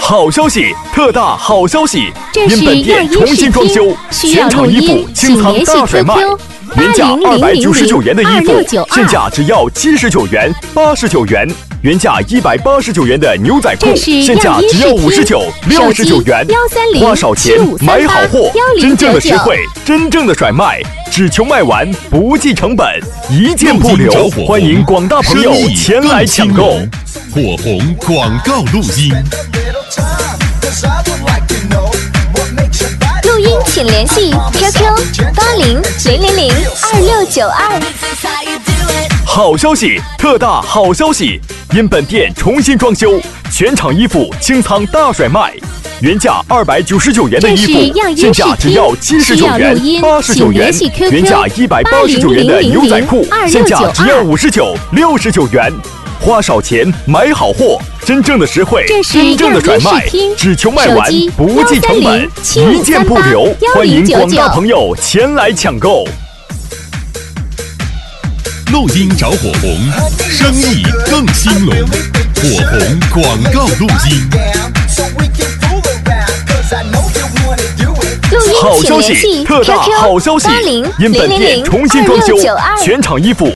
好消息，特大好消息！因本店重新装修，全场衣服清仓大甩卖，原价299元的衣服，现价只要79元、89元；原价189元的牛仔裤，现价只要59、69元。花少钱买好货，真正的实惠，真正的甩卖，只求卖完，不计成本，一件不留。欢迎广大朋友前来抢购。 火红广告录音。 录音请联系 QQ8000022692。 好消息，特大好消息！因本店重新装修，全场衣服清仓大甩卖，原价299元的衣服，现价只要79元、89元；原价189元的牛仔裤，现价只要59、69元。花少钱买好货，真正的实惠，真正的甩卖，只求卖完，不计成本，一件不留。欢迎广大朋友前来抢购。 录音找火红，生意更兴隆。火红广告录音。 好消息，特大好消息！因本店重新装修，全场衣服